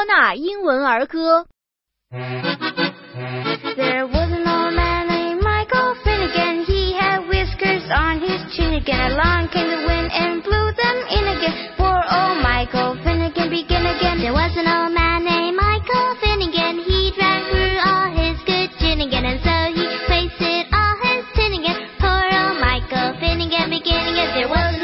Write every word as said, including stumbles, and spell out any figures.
多纳英文儿歌。 There was an old man named Michael Finnegan. He had whiskers on his chin again. Along came the wind and blew them in again. Poor old Michael Finnegan began again. There was an old man named Michael Finnegan. He drank through all his good gin again, and so he wasted all his tin again. Poor old Michael Finnegan began again. There was an